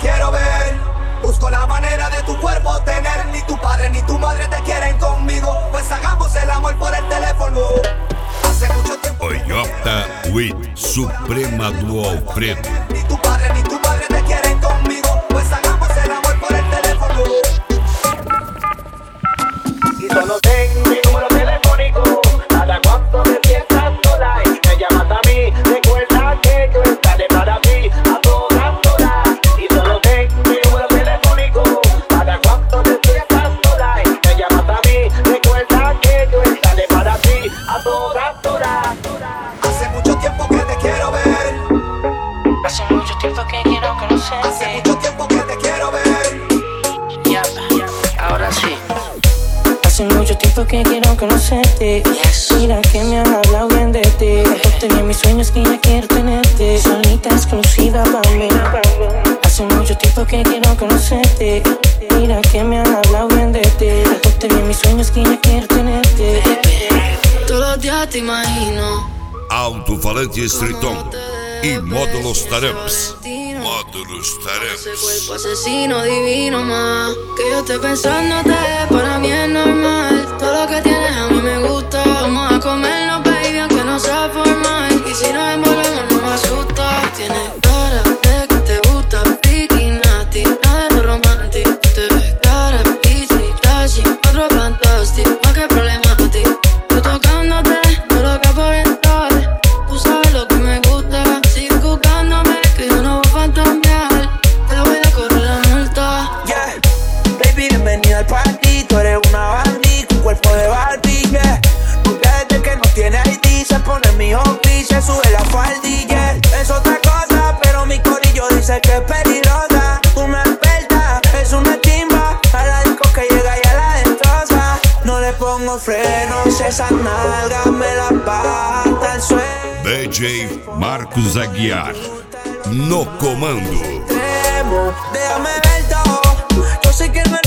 quiero ver. Busco la manera de tu cuerpo tener. Ni tu padre ni tu madre te quieren conmigo. Pues hagamos el amor por el teléfono. Hace mucho tiempo. Toyota with Suprema do Alfredo. Ni tu padre ni tu madre te quieren conmigo. Pues hagamos el amor por el teléfono. Y solo tengo mi número telefónico. ¿Hasta cuánto te sientas sola? Y me llamas a mí. Recuerda que yo estaré para ti a todas horas. Y solo tengo mi número telefónico. ¿Hasta cuánto te sientas sola? Y me llamas a mí. Recuerda que yo estaré para ti a todas horas. Hace mucho tiempo que te quiero ver. Hace mucho tiempo que quiero conocerte. Hace mucho tiempo que te quiero ver. Ya, ahora sí. Hace mucho tiempo que quiero conocerte. Mira que me han hablado bien de ti. Contaste bien mis sueños que ya quiero tenerte. Solita exclusiva para mí. Hace mucho tiempo que quiero conocerte. Mira que me han hablado bien de ti. Contaste bien mis sueños que ya quiero tenerte. Todos los días te imagino. Alto-falante Estritão y Módulos Taramps. Módulos Ese Taramps. cuerpo asesino divino más. Que yo esté pensándote, para mí es normal. Todo lo que tienes a mí me gusta. Vamos a comernos, baby, aunque no sea formal. Y si nos envolvemos no me asusta. Tienes cara de que te gusta Ricky Nati, nada de romántico. Te ves cara, easy, flashy, otro fantástico. Más que problemático. Yo tocándote, no lo que por entrar. Tú sabes lo que me gusta. Sigue buscándome, que yo no voy a fantamear. Te voy a correr la multa. Yeah, baby, bienvenida al party. Tú eres una Barbie con cuerpo de Barbie, yeah. Porque desde que no tiene ID se pone mi hobby, se sube la faldilla. Es otra cosa, pero mi corillo dice que es peligrosa. Tú me experta, es una chimba. A la disco que llega y a la destroza. No le pongo frenos, esas nalgas me las baja hasta el suelo. DJ Marcos Aguiar no comando. Déjame ver todo. Yo sé que no